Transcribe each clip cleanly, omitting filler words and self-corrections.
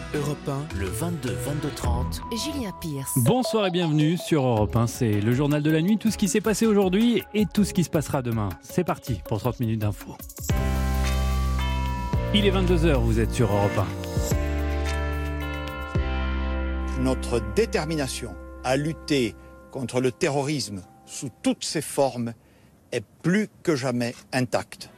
Europe 1, le 22-22-30. Julien Pierce. Bonsoir et bienvenue sur Europe 1, c'est le journal de la nuit, tout ce qui s'est passé aujourd'hui et tout ce qui se passera demain. C'est parti pour 30 minutes d'info. Il est 22h, vous êtes sur Europe 1. Notre détermination à lutter contre le terrorisme sous toutes ses formes est plus que jamais intacte.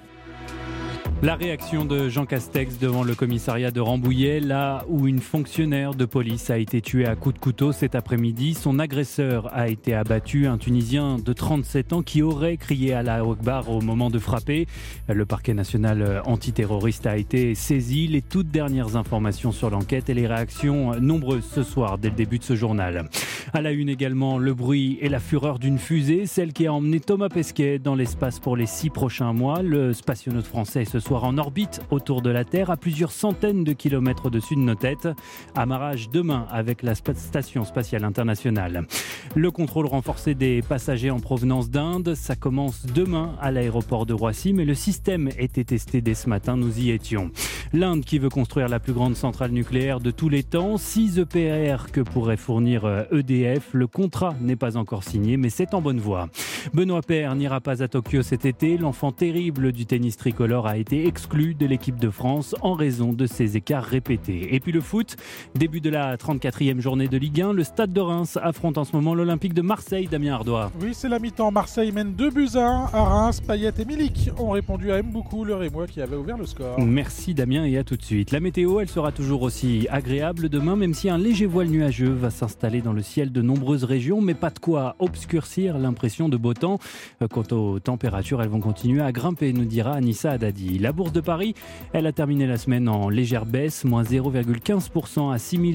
La réaction de Jean Castex devant le commissariat de Rambouillet, là où une fonctionnaire de police a été tuée à coups de couteau cet après-midi. Son agresseur a été abattu, un Tunisien de 37 ans qui aurait crié Allahu Akbar au moment de frapper. Le parquet national antiterroriste a été saisi. Les toutes dernières informations sur l'enquête et les réactions nombreuses ce soir dès le début de ce journal. À la une également, le bruit et la fureur d'une fusée, celle qui a emmené Thomas Pesquet dans l'espace pour les 6 prochains mois. Le spationaute français ce soir en orbite autour de la Terre, à plusieurs centaines de kilomètres au-dessus de nos têtes. Amarrage demain avec la Station Spatiale Internationale. Le contrôle renforcé des passagers en provenance d'Inde, ça commence demain à l'aéroport de Roissy, mais le système était testé dès ce matin, nous y étions. L'Inde qui veut construire la plus grande centrale nucléaire de tous les temps, 6 EPR que pourrait fournir EDF. Le contrat n'est pas encore signé, mais c'est en bonne voie. Benoît Paire n'ira pas à Tokyo cet été. L'enfant terrible du tennis tricolore a été exclu de l'équipe de France en raison de ses écarts répétés. Et puis le foot, début de la 34e journée de Ligue 1. Le Stade de Reims affronte en ce moment l'Olympique de Marseille. Damien Ardois. Oui, c'est la mi-temps. Marseille mène 2-1 à Reims. Payet et Milik ont répondu à Mboukou, le Rémois qui avait ouvert le score. Merci Damien et à tout de suite. La météo, elle sera toujours aussi agréable demain, même si un léger voile nuageux va s'installer dans le ciel de nombreuses régions, mais pas de quoi obscurcir l'impression de beau temps. Quant aux températures, elles vont continuer à grimper, nous dira Anissa Haddadi. La Bourse de Paris, elle a terminé la semaine en légère baisse, moins 0,15% à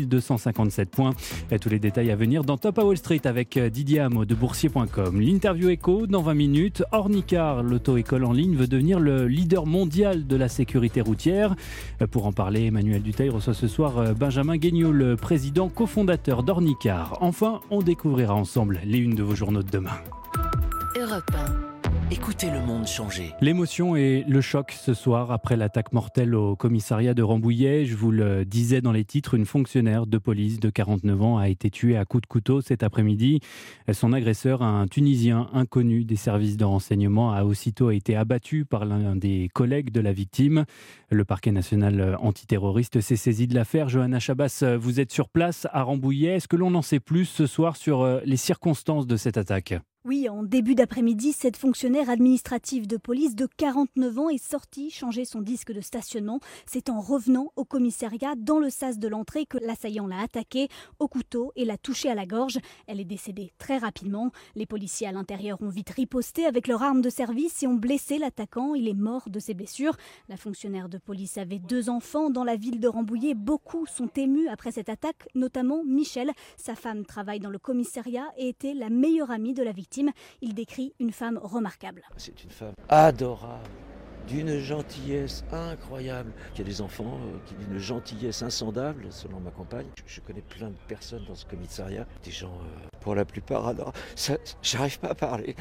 6257 points. Et tous les détails à venir dans Top à Wall Street avec Didier Hameau de boursier.com. L'interview éco dans 20 minutes. Ornicar, l'auto-école en ligne, veut devenir le leader mondial de la sécurité routière. Pour en parler, Emmanuel Dutheil reçoit ce soir Benjamin Guignot, le président cofondateur d'Ornicar. Enfin, on découvrira ensemble les unes de vos journaux de demain. Europe 1. Écoutez le monde changer. L'émotion et le choc ce soir après l'attaque mortelle au commissariat de Rambouillet. Je vous le disais dans les titres, une fonctionnaire de police de 49 ans a été tuée à coups de couteau cet après-midi. Son agresseur, un Tunisien inconnu des services de renseignement, a aussitôt été abattu par l'un des collègues de la victime. Le parquet national antiterroriste s'est saisi de l'affaire. Johanna Chabas, vous êtes sur place à Rambouillet. Est-ce que l'on en sait plus ce soir sur les circonstances de cette attaque ? Oui, en début d'après-midi, cette fonctionnaire administrative de police de 49 ans est sortie changer son disque de stationnement. C'est en revenant au commissariat dans le sas de l'entrée que l'assaillant l'a attaquée au couteau et l'a touchée à la gorge. Elle est décédée très rapidement. Les policiers à l'intérieur ont vite riposté avec leur arme de service et ont blessé l'attaquant. Il est mort de ses blessures. La fonctionnaire de police avait 2 enfants dans la ville de Rambouillet. Beaucoup sont émus après cette attaque, notamment Michel. Sa femme travaille dans le commissariat et était la meilleure amie de la victime. Il décrit une femme remarquable. C'est une femme adorable, d'une gentillesse incroyable, qui a des enfants, qui d'une gentillesse insondable, selon ma compagne. Je connais plein de personnes dans ce commissariat, des gens, pour la plupart, adorables. J'arrive pas à parler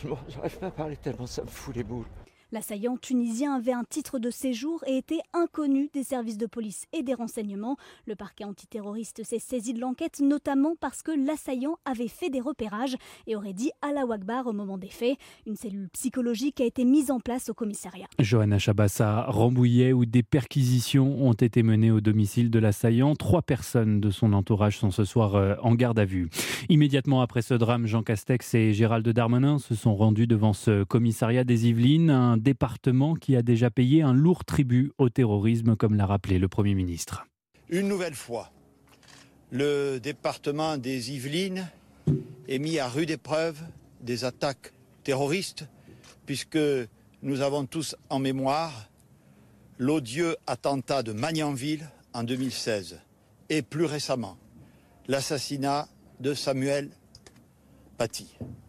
tellement ça me fout les boules. L'assaillant tunisien avait un titre de séjour et était inconnu des services de police et des renseignements. Le parquet antiterroriste s'est saisi de l'enquête, notamment parce que l'assaillant avait fait des repérages et aurait dit Allahu Akbar au moment des faits. Une cellule psychologique a été mise en place au commissariat. Johanna Chabas à Rambouillet, où des perquisitions ont été menées au domicile de l'assaillant. 3 personnes de son entourage sont ce soir en garde à vue. Immédiatement après ce drame, Jean Castex et Gérald Darmanin se sont rendus devant ce commissariat des Yvelines, un département qui a déjà payé un lourd tribut au terrorisme, comme l'a rappelé le Premier ministre. Une nouvelle fois, le département des Yvelines est mis à rude épreuve des attaques terroristes, puisque nous avons tous en mémoire l'odieux attentat de Magnanville en 2016 et plus récemment l'assassinat de Samuel Paty.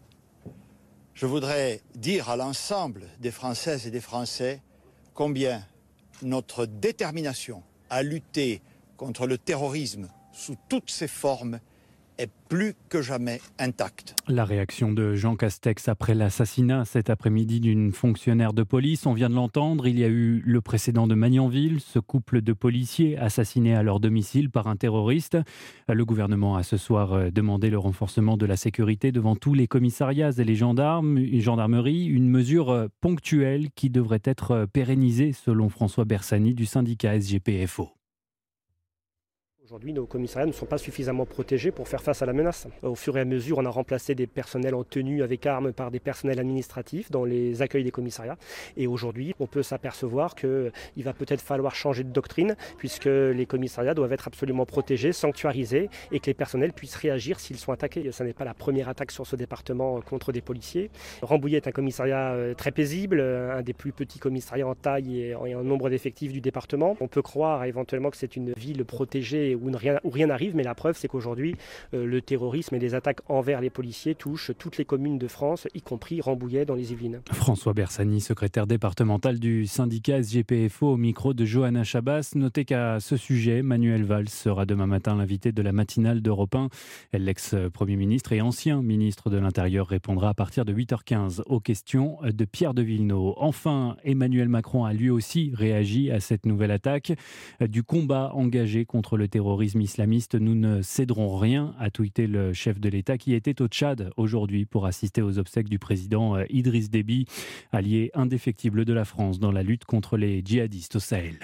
Je voudrais dire à l'ensemble des Françaises et des Français combien notre détermination à lutter contre le terrorisme sous toutes ses formes est plus que jamais intacte. La réaction de Jean Castex après l'assassinat cet après-midi d'une fonctionnaire de police, on vient de l'entendre, il y a eu le précédent de Magnanville, ce couple de policiers assassinés à leur domicile par un terroriste. Le gouvernement a ce soir demandé le renforcement de la sécurité devant tous les commissariats et les gendarmeries, une mesure ponctuelle qui devrait être pérennisée selon François Bersani du syndicat SGPFO. Aujourd'hui, nos commissariats ne sont pas suffisamment protégés pour faire face à la menace. Au fur et à mesure, on a remplacé des personnels en tenue avec armes par des personnels administratifs dans les accueils des commissariats. Et aujourd'hui, on peut s'apercevoir qu'il va peut-être falloir changer de doctrine puisque les commissariats doivent être absolument protégés, sanctuarisés et que les personnels puissent réagir s'ils sont attaqués. Ce n'est pas la première attaque sur ce département contre des policiers. Rambouillet est un commissariat très paisible, un des plus petits commissariats en taille et en nombre d'effectifs du département. On peut croire éventuellement que c'est une ville protégée où rien n'arrive, mais la preuve c'est qu'aujourd'hui le terrorisme et les attaques envers les policiers touchent toutes les communes de France, y compris Rambouillet dans les Yvelines. François Bersani, secrétaire départemental du syndicat SGPFO au micro de Johanna Chabas. Notez qu'à ce sujet, Manuel Valls sera demain matin l'invité de la matinale d'Europe 1. L'ex-premier ministre et ancien ministre de l'Intérieur répondra à partir de 8h15 aux questions de Pierre de Villeneuve. Enfin, Emmanuel Macron a lui aussi réagi à cette nouvelle attaque. Du combat engagé contre le terrorisme islamiste, nous ne céderons rien, a tweeté le chef de l'État qui était au Tchad aujourd'hui pour assister aux obsèques du président Idriss Déby, allié indéfectible de la France dans la lutte contre les djihadistes au Sahel.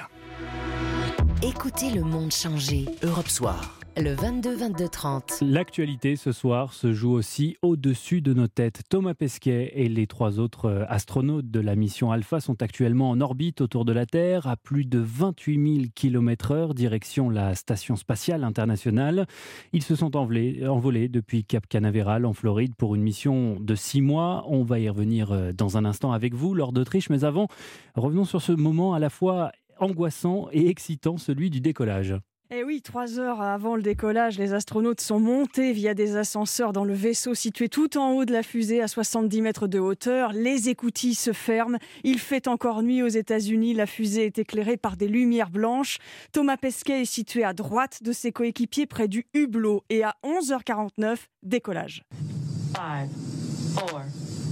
Écoutez le monde changer. Europe Soir. Le 22-22-30. L'actualité ce soir se joue aussi au-dessus de nos têtes. Thomas Pesquet et les 3 autres astronautes de la mission Alpha sont actuellement en orbite autour de la Terre à plus de 28 000 km/h, direction la Station spatiale internationale. Ils se sont envolés depuis Cap Canaveral en Floride pour une mission de 6 mois. On va y revenir dans un instant avec vous, Laure d'Autriche. Mais avant, revenons sur ce moment à la fois angoissant et excitant, celui du décollage. Eh oui, 3 heures avant le décollage, les astronautes sont montés via des ascenseurs dans le vaisseau situé tout en haut de la fusée à 70 mètres de hauteur. Les écoutilles se ferment. Il fait encore nuit aux États-Unis. La fusée est éclairée par des lumières blanches. Thomas Pesquet est situé à droite de ses coéquipiers près du hublot. Et à 11h49, décollage. 5, 4, 3,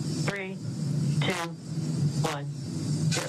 2, 1, 0.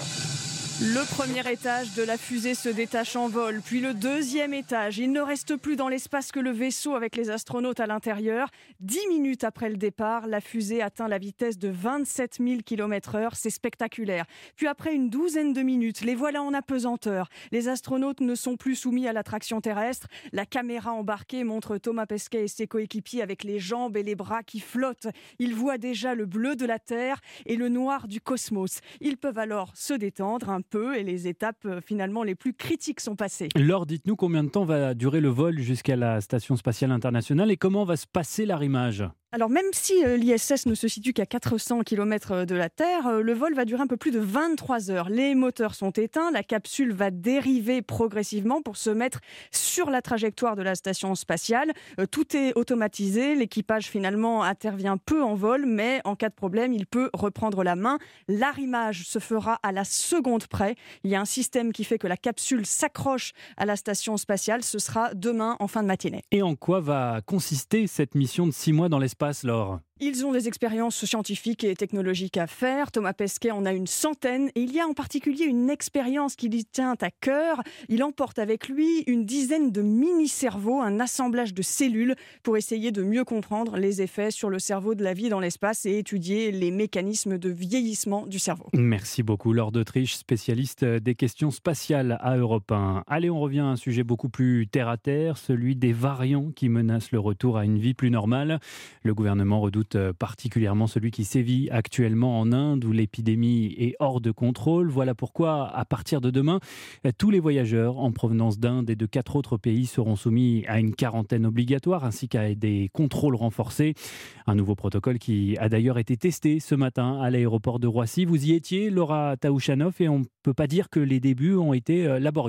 Le premier étage de la fusée se détache en vol, puis le deuxième étage. Il ne reste plus dans l'espace que le vaisseau avec les astronautes à l'intérieur. 10 minutes après le départ, la fusée atteint la vitesse de 27 000 km/h. C'est spectaculaire. Puis après une douzaine de minutes, les voilà en apesanteur. Les astronautes ne sont plus soumis à l'attraction terrestre. La caméra embarquée montre Thomas Pesquet et ses coéquipiers avec les jambes et les bras qui flottent. Ils voient déjà le bleu de la Terre et le noir du cosmos. Ils peuvent alors se détendre un peu et les étapes finalement les plus critiques sont passées. Laure, dites-nous combien de temps va durer le vol jusqu'à la Station spatiale internationale et comment va se passer l'arrimage ? Alors même si l'ISS ne se situe qu'à 400 km de la Terre, le vol va durer un peu plus de 23 heures. Les moteurs sont éteints, la capsule va dériver progressivement pour se mettre sur la trajectoire de la station spatiale. Tout est automatisé, l'équipage finalement intervient peu en vol, mais en cas de problème, il peut reprendre la main. L'arrimage se fera à la seconde près. Il y a un système qui fait que la capsule s'accroche à la station spatiale. Ce sera demain en fin de matinée. Et en quoi va consister cette mission de 6 mois dans l'espace, Laure ? Ils ont des expériences scientifiques et technologiques à faire. Thomas Pesquet en a une centaine. Et il y a en particulier une expérience qui lui tient à cœur. Il emporte avec lui une dizaine de mini-cerveaux, un assemblage de cellules pour essayer de mieux comprendre les effets sur le cerveau de la vie dans l'espace et étudier les mécanismes de vieillissement du cerveau. Merci beaucoup, Laure d'Autriche, spécialiste des questions spatiales à Europe 1. Allez, on revient à un sujet beaucoup plus terre-à-terre, celui des variants qui menacent le retour à une vie plus normale. Le gouvernement redoute particulièrement celui qui sévit actuellement en Inde où l'épidémie est hors de contrôle. Voilà pourquoi, à partir de demain, tous les voyageurs en provenance d'Inde et de 4 autres pays seront soumis à une quarantaine obligatoire ainsi qu'à des contrôles renforcés. Un nouveau protocole qui a d'ailleurs été testé ce matin à l'aéroport de Roissy. Vous y étiez, Laura Taouchanoff, et on ne peut pas dire que les débuts ont été laborieux.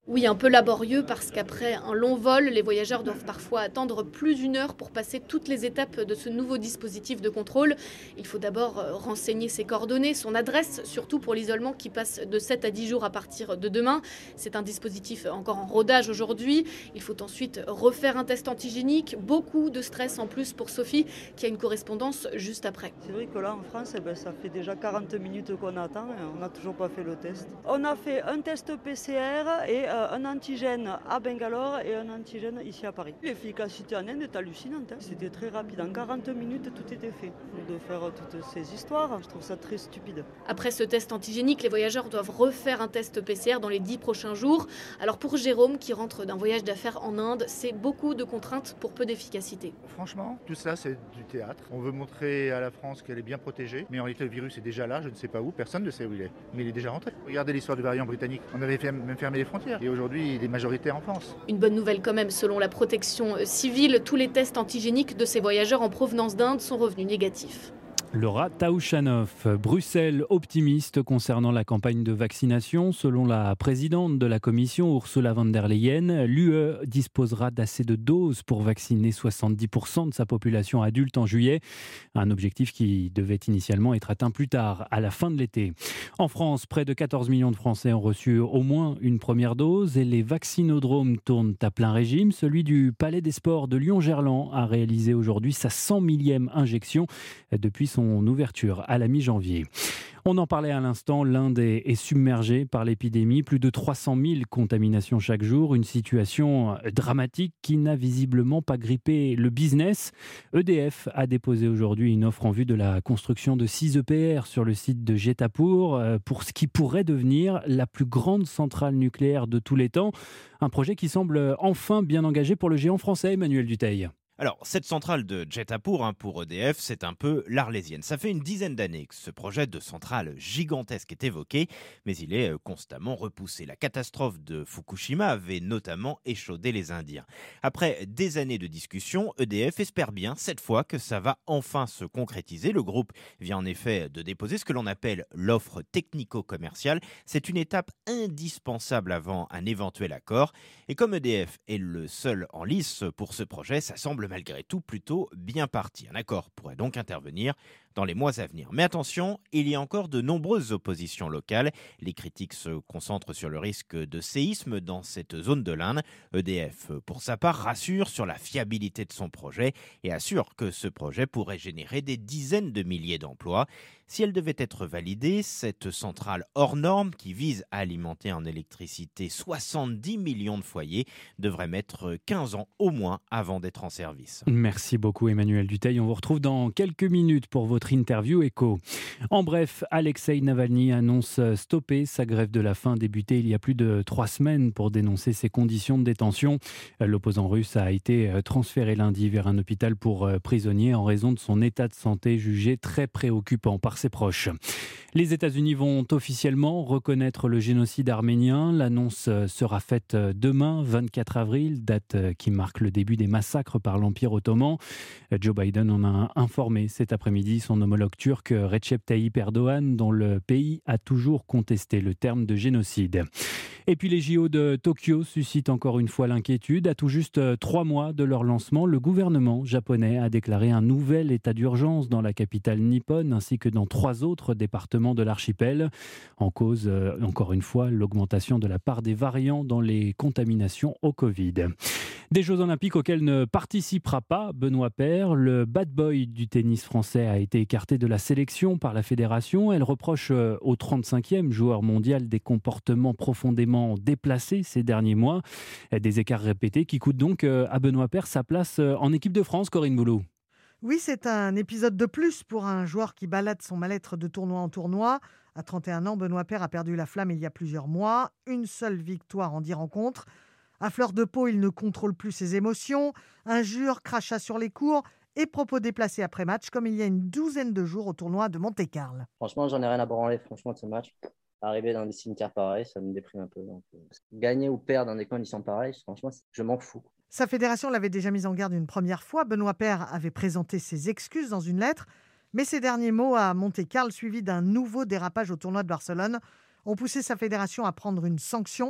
Oui, un peu laborieux parce qu'après un long vol, les voyageurs doivent parfois attendre plus d'1 heure pour passer toutes les étapes de ce nouveau dispositif de contrôle. Il faut d'abord renseigner ses coordonnées, son adresse, surtout pour l'isolement qui passe de 7 à 10 jours à partir de demain. C'est un dispositif encore en rodage aujourd'hui. Il faut ensuite refaire un test antigénique. Beaucoup de stress en plus pour Sophie qui a une correspondance juste après. C'est vrai que là en France, ça fait déjà 40 minutes qu'on attend et on n'a toujours pas fait le test. On a fait un test PCR et un antigène à Bangalore et un antigène ici à Paris. L'efficacité en Inde est hallucinante. C'était très rapide. En 40 minutes, tout était fait. De faire toutes ces histoires, je trouve ça très stupide. Après ce test antigénique, les voyageurs doivent refaire un test PCR dans les 10 prochains jours. Alors pour Jérôme, qui rentre d'un voyage d'affaires en Inde, c'est beaucoup de contraintes pour peu d'efficacité. Franchement, tout ça, c'est du théâtre. On veut montrer à la France qu'elle est bien protégée. Mais en réalité, le virus est déjà là, je ne sais pas où. Personne ne sait où il est. Mais il est déjà rentré. Regardez l'histoire du variant britannique. On avait même fermé les frontières. Et aujourd'hui, il est majoritaire en France. Une bonne nouvelle quand même, selon la protection civile, tous les tests antigéniques de ces voyageurs en provenance d'Inde sont revenus négatifs. Laura Taouchanoff, Bruxelles optimiste concernant la campagne de vaccination. Selon la présidente de la Commission, Ursula von der Leyen, l'UE disposera d'assez de doses pour vacciner 70% de sa population adulte en juillet. Un objectif qui devait initialement être atteint plus tard, à la fin de l'été. En France, près de 14 millions de Français ont reçu au moins une première dose et les vaccinodromes tournent à plein régime. Celui du Palais des Sports de Lyon-Gerland a réalisé aujourd'hui sa 100 millième injection depuis son ouverture à la mi-janvier. On en parlait à l'instant, l'Inde est submergée par l'épidémie. Plus de 300 000 contaminations chaque jour. Une situation dramatique qui n'a visiblement pas grippé le business. EDF a déposé aujourd'hui une offre en vue de la construction de 6 EPR sur le site de Jetapur pour ce qui pourrait devenir la plus grande centrale nucléaire de tous les temps. Un projet qui semble enfin bien engagé pour le géant français, Emmanuel Dutheil. Alors, cette centrale de Jetapur pour EDF, c'est un peu l'Arlésienne. Ça fait une dizaine d'années que ce projet de centrale gigantesque est évoqué, mais il est constamment repoussé. La catastrophe de Fukushima avait notamment échaudé les Indiens. Après des années de discussion, EDF espère bien cette fois que ça va enfin se concrétiser. Le groupe vient en effet de déposer ce que l'on appelle l'offre technico-commerciale. C'est une étape indispensable avant un éventuel accord. Et comme EDF est le seul en lice pour ce projet, ça semble malgré tout plutôt bien parti. Un accord pourrait donc intervenir dans les mois à venir. Mais attention, il y a encore de nombreuses oppositions locales. Les critiques se concentrent sur le risque de séisme dans cette zone de l'Inde. EDF, pour sa part, rassure sur la fiabilité de son projet et assure que ce projet pourrait générer des dizaines de milliers d'emplois. Si elle devait être validée, cette centrale hors norme qui vise à alimenter en électricité 70 millions de foyers devrait mettre 15 ans au moins avant d'être en service. Merci beaucoup Emmanuel Dutheil. On vous retrouve dans quelques minutes pour votre interview écho. En bref, Alexei Navalny annonce stopper sa grève de la faim débutée il y a plus de 3 semaines pour dénoncer ses conditions de détention. L'opposant russe a été transféré lundi vers un hôpital pour prisonniers en raison de son état de santé jugé très préoccupant par ses proches. Les États-Unis vont officiellement reconnaître le génocide arménien. L'annonce sera faite demain, 24 avril, date qui marque le début des massacres par l'Empire ottoman. Joe Biden en a informé cet après-midi son homologue turc Recep Tayyip Erdogan, dont le pays a toujours contesté le terme de génocide. Et puis les JO de Tokyo suscitent encore une fois l'inquiétude. À tout juste 3 mois de leur lancement, le gouvernement japonais a déclaré un nouvel état d'urgence dans la capitale nippone ainsi que dans 3 autres départements de l'archipel. En cause, encore une fois, l'augmentation de la part des variants dans les contaminations au Covid. Des Jeux Olympiques auxquels ne participera pas Benoît Paire. Le bad boy du tennis français a été écarté de la sélection par la fédération. Elle reproche au 35e joueur mondial des comportements profondément déplacés ces derniers mois. Des écarts répétés qui coûtent donc à Benoît Paire sa place en équipe de France, Corinne Boulot. Oui, c'est un épisode de plus pour un joueur qui balade son mal-être de tournoi en tournoi. À 31 ans, Benoît Paire a perdu la flamme il y a plusieurs mois. Une seule victoire en 10 rencontres. À fleur de peau, il ne contrôle plus ses émotions. Injures, crachats sur les cours et propos déplacés après match, comme il y a une douzaine de jours au tournoi de Monte-Carlo. Franchement, j'en ai rien à branler franchement de ce match. Arriver dans des cimetières pareils, ça me déprime un peu. Donc, gagner ou perdre dans des conditions pareilles, franchement, je m'en fous. Sa fédération l'avait déjà mis en garde une première fois. Benoît Paire avait présenté ses excuses dans une lettre. Mais ces derniers mots à Monte-Carlo, suivis d'un nouveau dérapage au tournoi de Barcelone, ont poussé sa fédération à prendre une sanction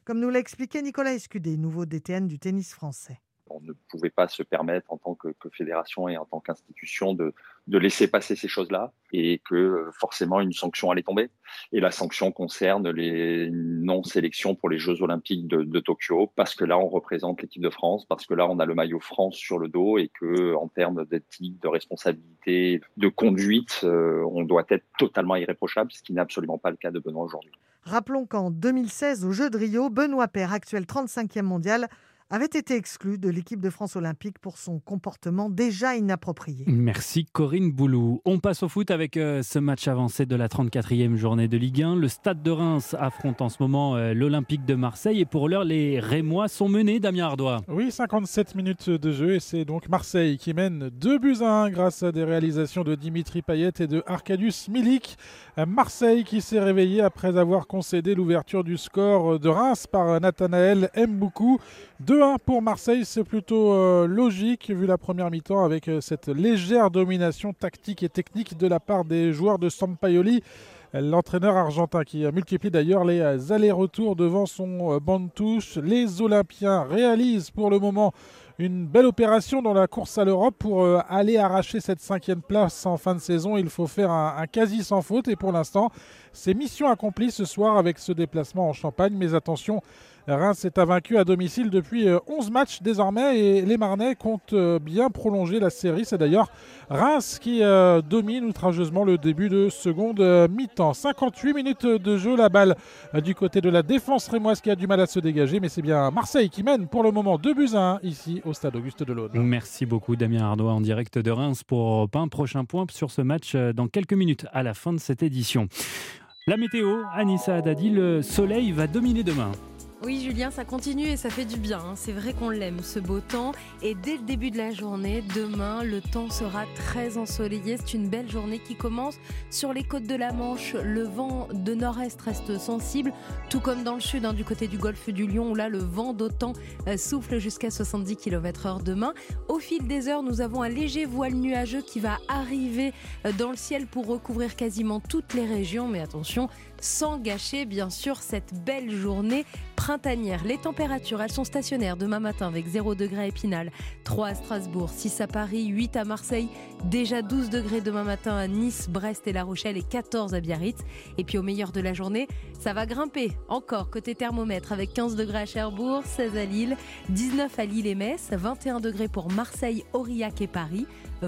comme nous l'a expliqué Nicolas Escudé, nouveau DTN du tennis français. On ne pouvait pas se permettre en tant que fédération et en tant qu'institution de laisser passer ces choses-là et que forcément une sanction allait tomber. Et la sanction concerne les non-sélections pour les Jeux Olympiques de Tokyo parce que là on représente l'équipe de France, parce que là on a le maillot France sur le dos et que en termes d'éthique, de responsabilité, de conduite, on doit être totalement irréprochable, ce qui n'est absolument pas le cas de Benoît aujourd'hui. Rappelons qu'en 2016, aux Jeux de Rio, Benoît Paire, actuel 35e mondial, avait été exclu de l'équipe de France olympique pour son comportement déjà inapproprié. Merci Corinne Boulou. On passe au foot avec ce match avancé de la 34e journée de Ligue 1. Le Stade de Reims affronte en ce moment l'Olympique de Marseille et pour l'heure, les Rémois sont menés, Damien Ardois. Oui, 57 minutes de jeu et c'est donc Marseille qui mène 2-1 grâce à des réalisations de Dimitri Payet et de Arkadiusz Milik. Marseille qui s'est réveillé après avoir concédé l'ouverture du score de Reims par Nathanaël Mboukou. 2-1 pour Marseille, c'est plutôt logique vu la première mi-temps avec cette légère domination tactique et technique de la part des joueurs de Sampaoli, l'entraîneur argentin qui multiplie d'ailleurs les allers-retours devant son banc de touche. Les Olympiens réalisent pour le moment une belle opération dans la course à l'Europe pour aller arracher cette 5e place en fin de saison. Il faut faire un quasi sans faute et pour l'instant, c'est mission accomplie ce soir avec ce déplacement en Champagne. Mais attention, Reims est invaincu à domicile depuis 11 matchs désormais et les Marnais comptent bien prolonger la série. C'est d'ailleurs Reims qui domine outrageusement le début de seconde mi-temps. 58 minutes de jeu, la balle du côté de la défense rémoise qui a du mal à se dégager. Mais c'est bien Marseille qui mène pour le moment 2-1 ici au stade Auguste Delaune. Merci beaucoup Damien Ardois en direct de Reims pour un prochain point sur ce match dans quelques minutes à la fin de cette édition. La météo, Anissa Haddadi, le soleil va dominer demain. Oui Julien, ça continue et ça fait du bien. C'est vrai qu'on l'aime, ce beau temps. Et dès le début de la journée, demain, le temps sera très ensoleillé. C'est une belle journée qui commence sur les côtes de la Manche. Le vent de nord-est reste sensible, tout comme dans le sud, du côté du golfe du Lion, où là, le vent d'OTAN souffle jusqu'à 70 km/h demain. Au fil des heures, nous avons un léger voile nuageux qui va arriver dans le ciel pour recouvrir quasiment toutes les régions. Mais attention, sans gâcher bien sûr cette belle journée printanière. Les températures, elles sont stationnaires demain matin avec 0 degré à Épinal, 3 à Strasbourg, 6 à Paris, 8 à Marseille, déjà 12 degrés demain matin à Nice, Brest et La Rochelle et 14 à Biarritz. Et puis au meilleur de la journée, ça va grimper encore côté thermomètre avec 15 degrés à Cherbourg, 16 à Lille, 19 à Lille et Metz, 21 degrés pour Marseille, Aurillac et Paris,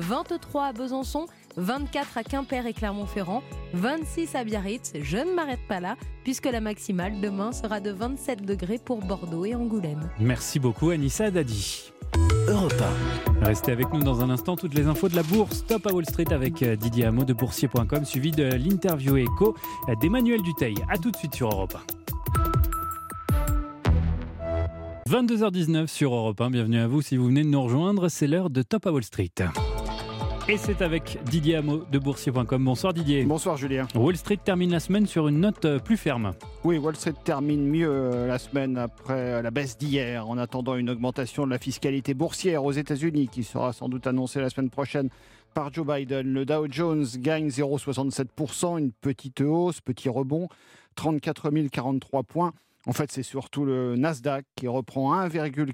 23 à Besançon, 24 à Quimper et Clermont-Ferrand, 26 à Biarritz. Je ne m'arrête pas là puisque la maximale demain sera de 27 degrés pour Bordeaux et Angoulême. Merci beaucoup Anissa Haddadi. Europe 1. Restez avec nous dans un instant, toutes les infos de la bourse. Top à Wall Street avec Didier Hameau de boursier.com, suivi de l'interview écho d'Emmanuel Dutheil. A tout de suite sur Europe 1. 22h19 sur Europe 1. Bienvenue à vous si vous venez de nous rejoindre. C'est l'heure de Top à Wall Street. Et c'est avec Didier Hameau de boursier.com. Bonsoir Didier. Bonsoir Julien. Wall Street termine la semaine sur une note plus ferme. Oui, Wall Street termine mieux la semaine après la baisse d'hier, en attendant une augmentation de la fiscalité boursière aux États-Unis qui sera sans doute annoncée la semaine prochaine par Joe Biden. Le Dow Jones gagne 0,67%, une petite hausse, petit rebond, 34 043 points. En fait, c'est surtout le Nasdaq qui reprend 1,4%,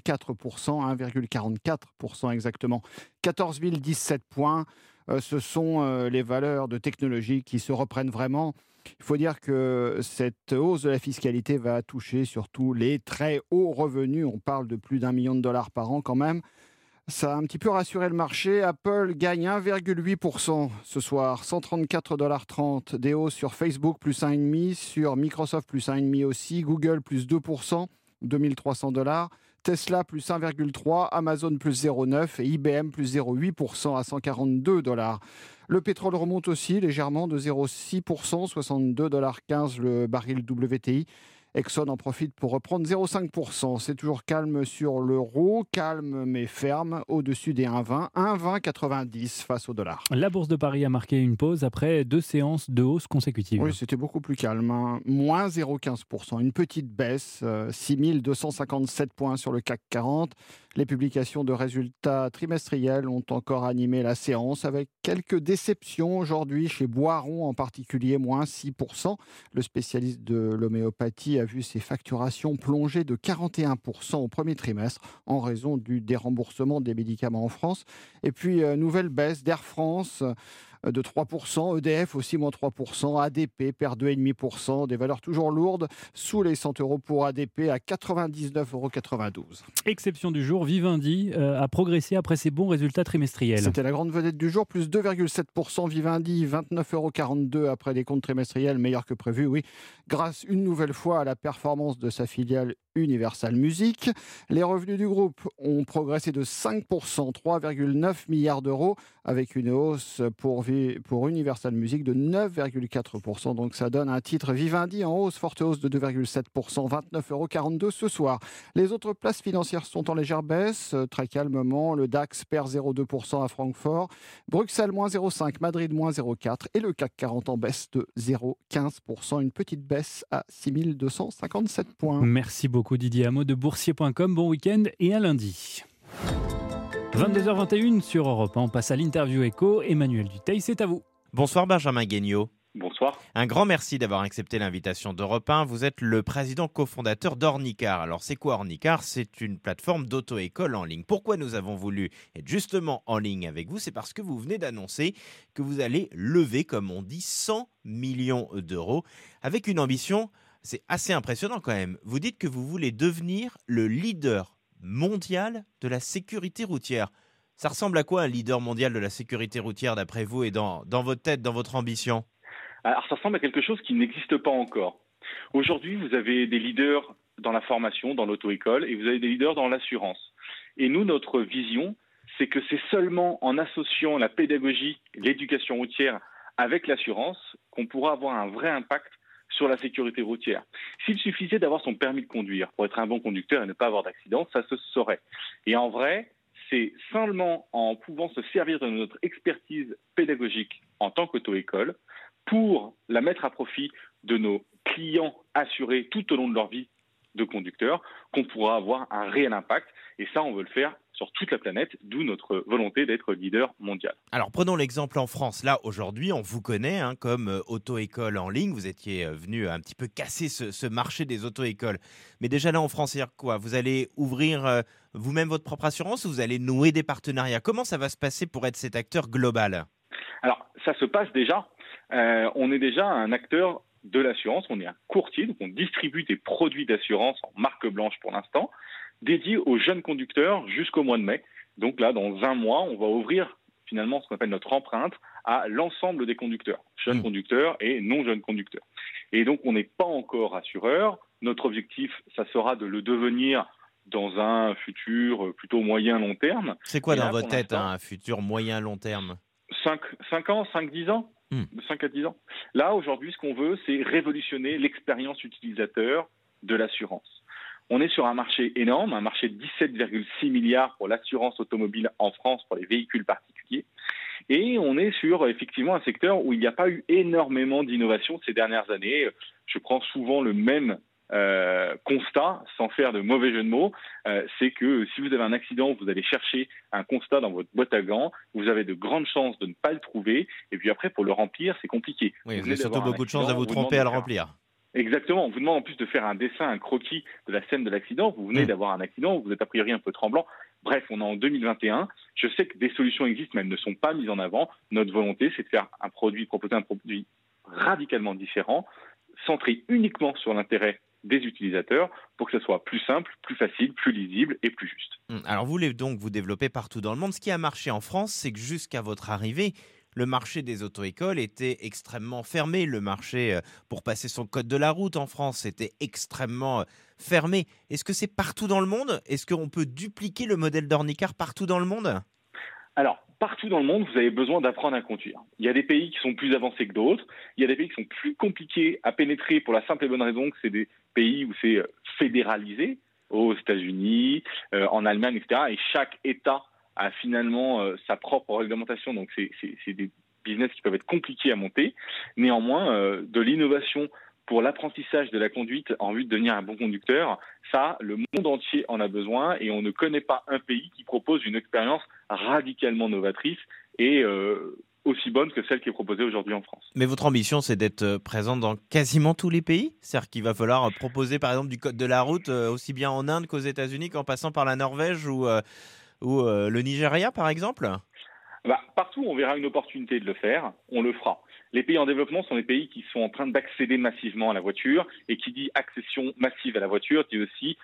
1,44% exactement, 14 017 points. Ce sont les valeurs de technologie qui se reprennent vraiment. Il faut dire que cette hausse de la fiscalité va toucher surtout les très hauts revenus. On parle de plus d'$1 million par an quand même. Ça a un petit peu rassuré le marché. Apple gagne 1,8% ce soir, 134,30 $. Des hausses sur Facebook, plus 1,5%, sur Microsoft, plus 1,5% aussi, Google, plus 2%, 2300 $. Tesla, plus 1,3%, Amazon, plus 0,9% et IBM, plus 0,8% à 142 $. Le pétrole remonte aussi légèrement de 0,6%, 62,15 $ le baril WTI. Exxon en profite pour reprendre 0,5%. C'est toujours calme sur l'euro, calme mais ferme, au-dessus des 1,20, 1,2090 face au dollar. La bourse de Paris a marqué une pause après 2 séances de hausse consécutives. Oui, c'était beaucoup plus calme, moins 0,15%, une petite baisse, 6257 points sur le CAC 40. Les publications de résultats trimestriels ont encore animé la séance avec quelques déceptions aujourd'hui chez Boiron en particulier, moins 6%. Le spécialiste de l'homéopathie a vu ses facturations plonger de 41% au premier trimestre en raison du déremboursement des médicaments en France. Et puis, nouvelle baisse d'Air France de 3%, EDF aussi moins 3%, ADP perd 2,5%, des valeurs toujours lourdes, sous les 100 € pour ADP à 99,92 €. Exception du jour, Vivendi a progressé après ses bons résultats trimestriels. C'était la grande vedette du jour, plus 2,7%, Vivendi, 29,42 € après les comptes trimestriels, meilleurs que prévu, oui, grâce une nouvelle fois à la performance de sa filiale Universal Music. Les revenus du groupe ont progressé de 5%, 3,9 milliards d'euros, avec une hausse pour Universal Music de 9,4%. Donc ça donne un titre Vivendi en hausse, forte hausse de 2,7%, 29,42 € ce soir. Les autres places financières sont en légère baisse, très calmement. Le DAX perd 0,2% à Francfort, Bruxelles moins 0,5%, Madrid moins 0,4% et le CAC 40 en baisse de 0,15%. Une petite baisse à 6257 points. Merci beaucoup Didier Hameau de boursier.com. Bon week-end et à lundi. 22h21 sur Europe 1. On passe à l'interview écho. Emmanuel Dutheil, c'est à vous. Bonsoir Benjamin Guignot. Bonsoir. Un grand merci d'avoir accepté l'invitation d'Europe 1. Vous êtes le président cofondateur d'Ornicar. Alors c'est quoi Ornicar ? C'est une plateforme d'auto-école en ligne. Pourquoi nous avons voulu être justement en ligne avec vous ? C'est parce que vous venez d'annoncer que vous allez lever, comme on dit, 100 millions d'euros avec une ambition, c'est assez impressionnant quand même. Vous dites que vous voulez devenir le leader mondial de la sécurité routière. Ça ressemble à quoi un leader mondial de la sécurité routière d'après vous et dans votre tête, dans votre ambition ? Alors ça ressemble à quelque chose qui n'existe pas encore. Aujourd'hui, vous avez des leaders dans la formation, dans l'auto-école, et vous avez des leaders dans l'assurance. Et nous, notre vision, c'est que c'est seulement en associant la pédagogie et l'éducation routière avec l'assurance qu'on pourra avoir un vrai impact sur la sécurité routière. S'il suffisait d'avoir son permis de conduire pour être un bon conducteur et ne pas avoir d'accident, ça se saurait. Et en vrai, c'est seulement en pouvant se servir de notre expertise pédagogique en tant qu'auto-école pour la mettre à profit de nos clients assurés tout au long de leur vie de conducteur qu'on pourra avoir un réel impact. Et ça, on veut le faire sur toute la planète, d'où notre volonté d'être leader mondial. Alors prenons l'exemple en France. Là, aujourd'hui, on vous connaît comme auto-école en ligne. Vous étiez venu un petit peu casser ce marché des auto-écoles. Mais déjà là, en France, c'est quoi ? Vous allez ouvrir vous-même votre propre assurance ou vous allez nouer des partenariats ? Comment ça va se passer pour être cet acteur global ? Alors, ça se passe déjà. On est déjà un acteur de l'assurance. On est un courtier, donc on distribue des produits d'assurance en marque blanche pour l'instant, dédié aux jeunes conducteurs jusqu'au mois de mai. Donc là, dans un mois, on va ouvrir finalement ce qu'on appelle notre empreinte à l'ensemble des conducteurs, jeunes conducteurs et non jeunes conducteurs. Et donc, on n'est pas encore assureur. Notre objectif, ça sera de le devenir dans un futur plutôt moyen-long terme. C'est quoi dans votre tête un futur moyen-long terme ? 5 ans, 5-10 ans, de 5 à 10 ans. Là, aujourd'hui, ce qu'on veut, c'est révolutionner l'expérience utilisateur de l'assurance. On est sur un marché énorme, un marché de 17,6 milliards pour l'assurance automobile en France pour les véhicules particuliers. Et on est sur effectivement un secteur où il n'y a pas eu énormément d'innovation ces dernières années. Je prends souvent le même constat, sans faire de mauvais jeu de mots, c'est que si vous avez un accident, vous allez chercher un constat dans votre boîte à gants, vous avez de grandes chances de ne pas le trouver, et puis après, pour le remplir, c'est compliqué. Oui, vous avez surtout beaucoup de chances de vous tromper à le remplir. Exactement, on vous demande en plus de faire un dessin, un croquis de la scène de l'accident, vous venez d'avoir un accident, vous êtes a priori un peu tremblant, bref, on est en 2021, je sais que des solutions existent, mais elles ne sont pas mises en avant. Notre volonté, c'est de faire proposer un produit radicalement différent, centré uniquement sur l'intérêt des utilisateurs pour que ce soit plus simple, plus facile, plus lisible et plus juste. Alors vous voulez donc vous développer partout dans le monde. Ce qui a marché en France, c'est que jusqu'à votre arrivée, le marché des auto-écoles était extrêmement fermé. Le marché pour passer son code de la route en France était extrêmement fermé. Est-ce que c'est partout dans le monde ? Est-ce qu'on peut dupliquer le modèle d'Ornicar partout dans le monde ? Alors, partout dans le monde, vous avez besoin d'apprendre à conduire. Il y a des pays qui sont plus avancés que d'autres. Il y a des pays qui sont plus compliqués à pénétrer pour la simple et bonne raison que c'est des pays où c'est fédéralisé, aux États-Unis, en Allemagne, etc. Et chaque État a finalement sa propre réglementation. Donc, c'est des business qui peuvent être compliqués à monter. Néanmoins, de l'innovation pour l'apprentissage de la conduite en vue de devenir un bon conducteur. Ça, le monde entier en a besoin et on ne connaît pas un pays qui propose une expérience radicalement novatrice et aussi bonne que celle qui est proposée aujourd'hui en France. Mais votre ambition, c'est d'être présente dans quasiment tous les pays ? C'est-à-dire qu'il va falloir proposer, par exemple, du code de la route aussi bien en Inde qu'aux États-Unis, qu'en passant par la Norvège ou le Nigeria, par exemple ? Partout où on verra une opportunité de le faire, on le fera. Les pays en développement sont les pays qui sont en train d'accéder massivement à la voiture, et qui dit accession massive à la voiture dit aussi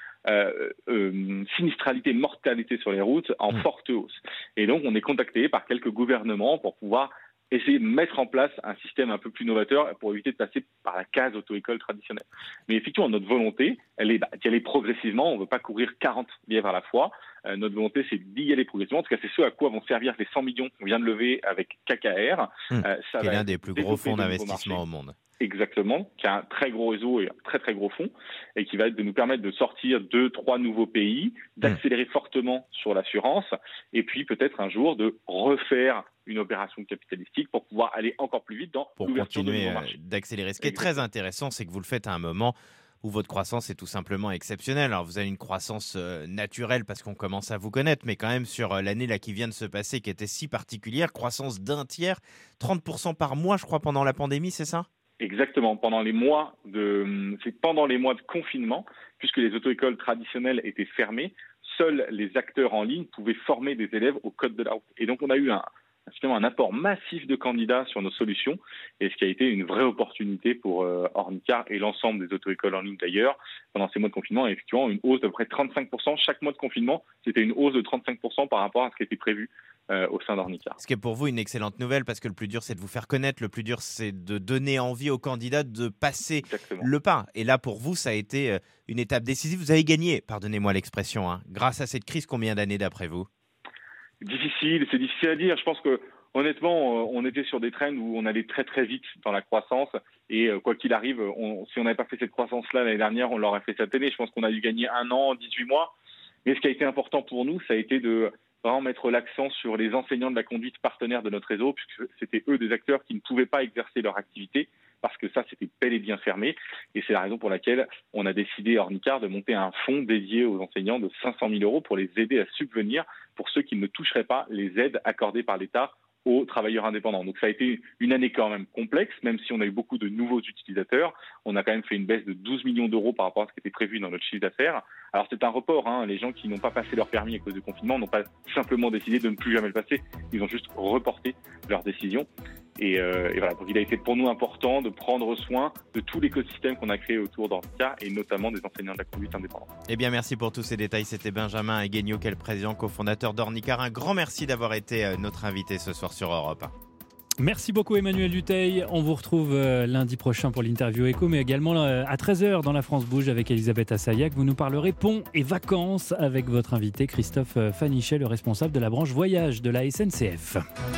sinistralité, mortalité sur les routes en forte hausse. Et donc on est contacté par quelques gouvernements pour pouvoir essayer de mettre en place un système un peu plus novateur pour éviter de passer par la case auto-école traditionnelle. Mais effectivement, notre volonté, elle est d'y aller progressivement. On ne veut pas courir 40 lièvres à la fois. Notre volonté, c'est d'y aller progressivement. En tout cas, c'est ce à quoi vont servir les 100 millions qu'on vient de lever avec KKR. Ça qui est l'un des plus gros fonds d'investissement au monde. Exactement, qui a un très gros réseau et un très très gros fonds, et qui va être de nous permettre de sortir 2-3 nouveaux pays, d'accélérer fortement sur l'assurance, et puis peut-être un jour de refaire une opération capitalistique pour pouvoir aller encore plus vite dans l'ouverture de nouveaux marchés. Pour continuer d'accélérer. Ce qui est très intéressant, c'est que vous le faites à un moment où votre croissance est tout simplement exceptionnelle. Alors vous avez une croissance naturelle parce qu'on commence à vous connaître, mais quand même sur l'année là qui vient de se passer, qui était si particulière, croissance d'un tiers, 30% par mois, je crois, pendant la pandémie, c'est ça ? Exactement, pendant les mois de confinement, puisque les auto-écoles traditionnelles étaient fermées, seuls les acteurs en ligne pouvaient former des élèves au code de la route. Et donc on a eu un apport massif de candidats sur nos solutions, et ce qui a été une vraie opportunité pour Ornicar et l'ensemble des auto-écoles en ligne d'ailleurs, pendant ces mois de confinement. Et effectivement, une hausse de près de 35%. Chaque mois de confinement, c'était une hausse de 35% par rapport à ce qui était prévu au sein d'Ornicar. Ce qui est pour vous une excellente nouvelle, parce que le plus dur, c'est de vous faire connaître. Le plus dur, c'est de donner envie aux candidats de passer le pas. Et là, pour vous, ça a été une étape décisive. Vous avez gagné, pardonnez-moi l'expression, grâce à cette crise. Combien d'années d'après vous ? C'est difficile à dire. Je pense que honnêtement, on était sur des trends où on allait très très vite dans la croissance, et quoi qu'il arrive, si on n'avait pas fait cette croissance-là l'année dernière, on l'aurait fait cette année. Je pense qu'on a dû gagner 1 an, 18 mois. Mais ce qui a été important pour nous, ça a été de vraiment mettre l'accent sur les enseignants de la conduite partenaires de notre réseau, puisque c'était eux des acteurs qui ne pouvaient pas exercer leur activité, parce que ça, c'était bel et bien fermé. Et c'est la raison pour laquelle on a décidé, Ornicar, de monter un fonds dédié aux enseignants de 500 000 € pour les aider à subvenir pour ceux qui ne toucheraient pas les aides accordées par l'État aux travailleurs indépendants. Donc ça a été une année quand même complexe, même si on a eu beaucoup de nouveaux utilisateurs. On a quand même fait une baisse de 12 millions d'euros par rapport à ce qui était prévu dans notre chiffre d'affaires. Alors c'est un report, Les gens qui n'ont pas passé leur permis à cause du confinement n'ont pas simplement décidé de ne plus jamais le passer. Ils ont juste reporté leur décision. Et voilà, donc il a été pour nous important de prendre soin de tout l'écosystème qu'on a créé autour d'Ornicar, et notamment des enseignants de la conduite indépendante. Eh bien, merci pour tous ces détails. C'était Benjamin Aguegno, qui est le président cofondateur d'Ornicar. Un grand merci d'avoir été notre invité ce soir sur Europe 1. Merci beaucoup Emmanuel Dutheil. On vous retrouve lundi prochain pour l'interview éco, mais également à 13h dans la France Bouge avec Elisabeth Assayag. Vous nous parlerez ponts et vacances avec votre invité Christophe Fanichet, le responsable de la branche voyage de la SNCF.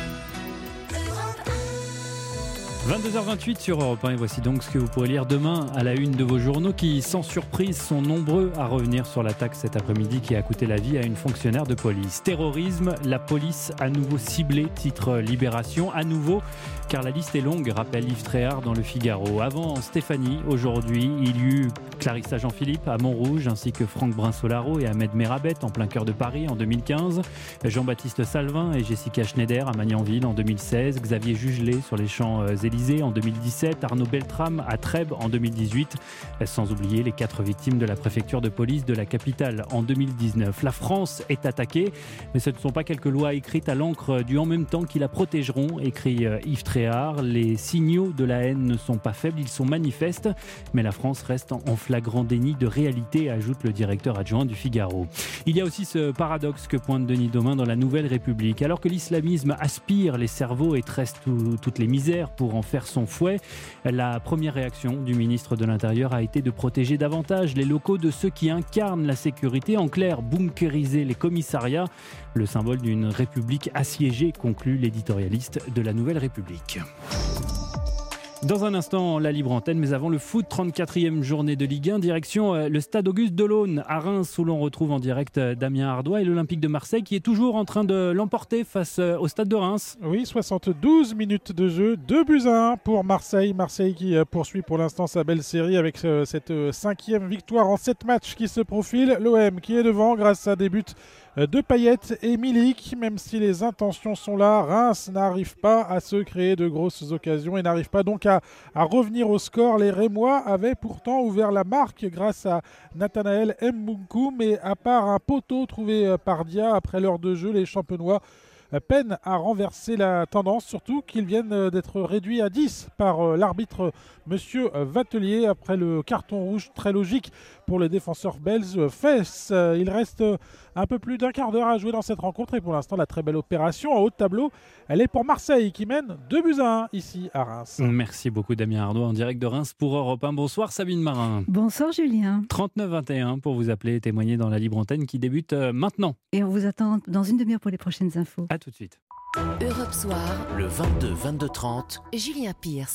22h28 sur Europe 1, et voici donc ce que vous pourrez lire demain à la une de vos journaux qui, sans surprise, sont nombreux à revenir sur l'attaque cet après-midi qui a coûté la vie à une fonctionnaire de police. Terrorisme, la police à nouveau ciblée, titre Libération, à nouveau, car la liste est longue, rappelle Yves Tréhard dans Le Figaro. Avant Stéphanie, aujourd'hui, il y eut Clarissa Jean-Philippe à Montrouge, ainsi que Franck Brin-Solaro et Ahmed Merabet en plein cœur de Paris en 2015, Jean-Baptiste Salvin et Jessica Schneider à Magnanville en 2016, Xavier Jugelet sur les Champs-Élysées en 2017, Arnaud Beltrame à Trèbes en 2018, sans oublier les 4 victimes de la préfecture de police de la capitale en 2019. La France est attaquée, mais ce ne sont pas quelques lois écrites à l'encre du « en même temps » qui la protégeront, écrit Yves Tréhard. Les signaux de la haine ne sont pas faibles, ils sont manifestes, mais la France reste en flagrant déni de réalité, ajoute le directeur adjoint du Figaro. Il y a aussi ce paradoxe que pointe Denis Domain dans la Nouvelle République. Alors que l'islamisme aspire les cerveaux et tresse toutes les misères pour en faire son fouet, la première réaction du ministre de l'Intérieur a été de protéger davantage les locaux de ceux qui incarnent la sécurité. En clair, bunkériser les commissariats, le symbole d'une république assiégée, conclut l'éditorialiste de la Nouvelle République. Dans un instant, la libre antenne, mais avant le foot, 34e journée de Ligue 1, direction le stade Auguste Delaune à Reims, où l'on retrouve en direct Damien Ardois et l'Olympique de Marseille qui est toujours en train de l'emporter face au stade de Reims. Oui, 72 minutes de jeu, 2-1 pour Marseille. Marseille qui poursuit pour l'instant sa belle série avec cette 5e victoire en 7 matchs qui se profile. L'OM qui est devant grâce à des buts de Payet et Milik, même si les intentions sont là, Reims n'arrive pas à se créer de grosses occasions et n'arrive pas donc à revenir au score. Les Rémois avaient pourtant ouvert la marque grâce à Nathanaël Mbunku, mais à part un poteau trouvé par Dia après l'heure de jeu, les Champenois peinent à renverser la tendance, surtout qu'ils viennent d'être réduits à 10 par l'arbitre Monsieur Vatelier après le carton rouge très logique pour le défenseur belge Fess. Il reste un peu plus d'un quart d'heure à jouer dans cette rencontre et pour l'instant la très belle opération en haut de tableau, elle est pour Marseille qui mène 2-1 ici à Reims. Merci beaucoup Damien Ardois en direct de Reims pour Europe 1. Bonsoir Sabine Marin. Bonsoir Julien. 39-21 pour vous appeler et témoigner dans la libre antenne qui débute maintenant. Et on vous attend dans une demi-heure pour les prochaines infos. À tout de suite. Europe Soir, Le 22-22-30. Julien Pierce.